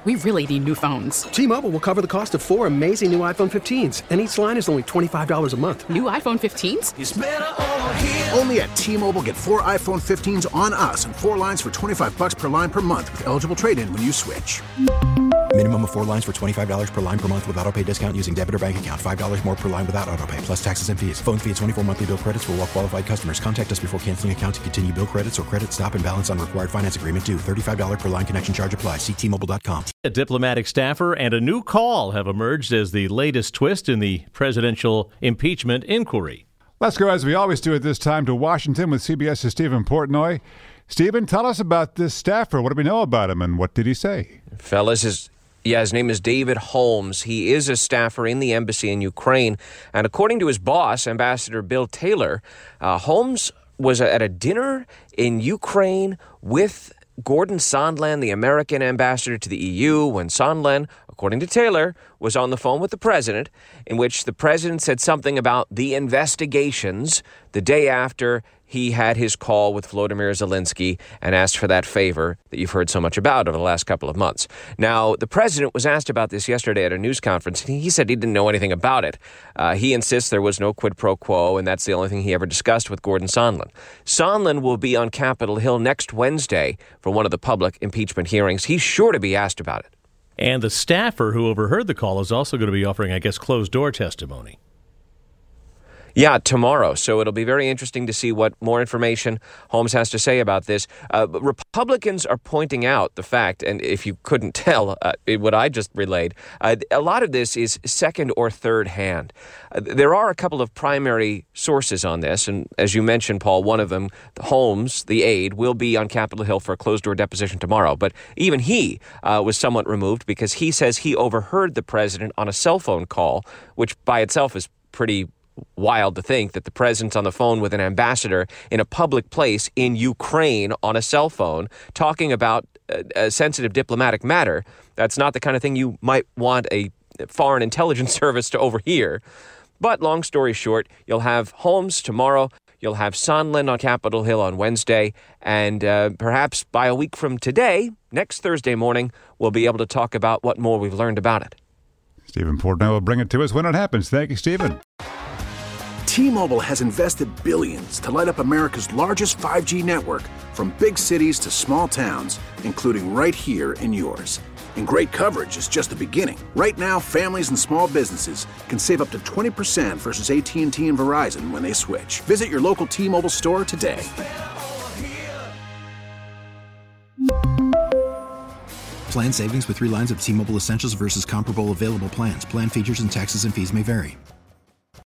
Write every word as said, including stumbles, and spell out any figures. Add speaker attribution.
Speaker 1: We really need new phones.
Speaker 2: T-Mobile will cover the cost of four amazing new iPhone fifteens, and each line is only twenty-five dollars a month.
Speaker 1: New iPhone fifteens?
Speaker 3: It's better over here.
Speaker 4: Only at T-Mobile, get four iPhone fifteens on us and four lines for twenty-five dollars per line per month with eligible trade-in when you switch.
Speaker 5: Minimum of four lines for twenty-five dollars per line per month with autopay discount using debit or bank account. five dollars more per line without autopay, plus taxes and fees. Phone fee at twenty-four monthly bill credits for well-qualified customers. Contact us before canceling account to continue bill credits or credit stop and balance on required finance agreement due. thirty-five dollars per line connection charge applies. See T Mobile dot com.
Speaker 6: A diplomatic staffer and a new call have emerged as the latest twist in the presidential impeachment inquiry.
Speaker 7: Let's go, as we always do at this time, to Washington with CBS's Stephen Portnoy. Stephen, tell us about this staffer. What do we know about him, and what did he say?
Speaker 8: Fellas, his, yeah, his name is David Holmes. He is a staffer in the embassy in Ukraine. And according to his boss, Ambassador Bill Taylor, uh, Holmes was at a dinner in Ukraine with Gordon Sondland, the American ambassador to the E U, when Sondland, according to Taylor, was on the phone with the president, in which the president said something about the investigations the day after he had his call with Volodymyr Zelensky and asked for that favor that you've heard so much about over the last couple of months. Now, the president was asked about this yesterday at a news conference, and he said he didn't know anything about it. Uh, he insists there was no quid pro quo, and that's the only thing he ever discussed with Gordon Sondland. Sondland will be on Capitol Hill next Wednesday for one of the public impeachment hearings. He's sure to be asked about it.
Speaker 6: And the staffer who overheard the call is also going to be offering, I guess, closed-door testimony.
Speaker 8: Yeah, tomorrow. So it'll be very interesting to see what more information Holmes has to say about this. Uh, but Republicans are pointing out the fact, and if you couldn't tell uh, what I just relayed, uh, a lot of this is second or third hand. Uh, there are a couple of primary sources on this, and as you mentioned, Paul, one of them, Holmes, the aide, will be on Capitol Hill for a closed-door deposition tomorrow. But even he uh, was somewhat removed because he says he overheard the president on a cell phone call, which by itself is pretty wild to think that the president's on the phone with an ambassador in a public place in Ukraine on a cell phone talking about a, a sensitive diplomatic matter. That's not the kind of thing you might want a foreign intelligence service to overhear. But long story short, you'll have Holmes tomorrow. You'll have Sondland on Capitol Hill on Wednesday. And uh, perhaps by a week from today, next Thursday morning, we'll be able to talk about what more we've learned about it.
Speaker 7: Stephen Portnoy will bring it to us when it happens. Thank you, Stephen.
Speaker 4: T-Mobile has invested billions to light up America's largest five G network, from big cities to small towns, including right here in yours. And great coverage is just the beginning. Right now, families and small businesses can save up to twenty percent versus A T and T and Verizon when they switch. Visit your local T-Mobile store today.
Speaker 5: Plan savings with three lines of T-Mobile Essentials versus comparable available plans. Plan features and taxes and fees may vary.